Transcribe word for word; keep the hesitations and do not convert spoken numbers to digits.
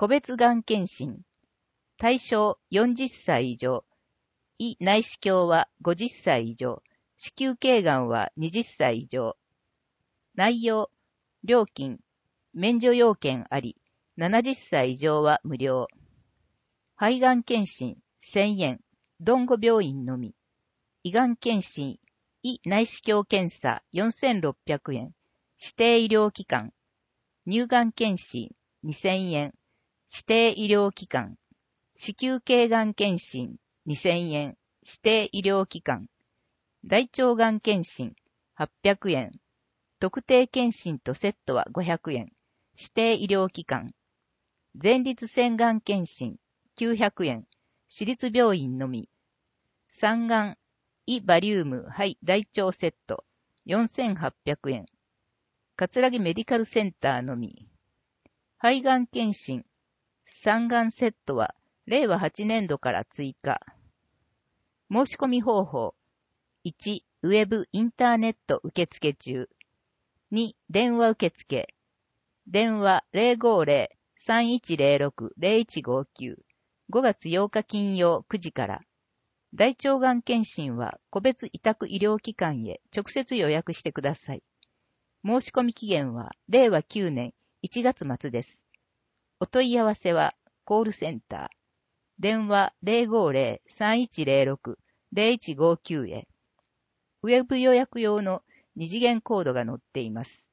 個別がん検診。対象よんじゅっさい以上。胃内視鏡はごじゅっさい以上。子宮頸がんははたち以上。内容、料金、免除要件あり、ななじゅっさい以上は無料。肺がん検診せんえん、ドンゴ病院のみ。胃がん検診、胃内視鏡検査よんせんろっぴゃくえん、指定医療機関。乳がん検診にせんえん、指定医療機関。子宮頸がん検診にせんえん、指定医療機関。大腸がん検診はっぴゃくえん。特定検診とセットはごひゃくえん。指定医療機関。前立腺がん検診きゅうひゃくえん。私立病院のみ。三がん、胃バリウム肺大腸セットよんせんはっぴゃくえん。葛城メディカルセンターのみ。肺がん検診、三がんセットはれいわはちねんどから追加。申し込み方法。いち、ウェブインターネット受付中。に、電話受付。電話 ゼロごゼロ さんいちゼロろく ゼロいちごきゅう。ごがつようか金曜くじから。大腸がん検診は個別委託医療機関へ直接予約してください。申し込み期限はれいわきゅうねんいちがつ末です。お問い合わせはコールセンター。電話 ゼロごゼロ さんいちゼロろく ゼロいちごきゅうへ。ウェブ予約用の二次元コードが載っています。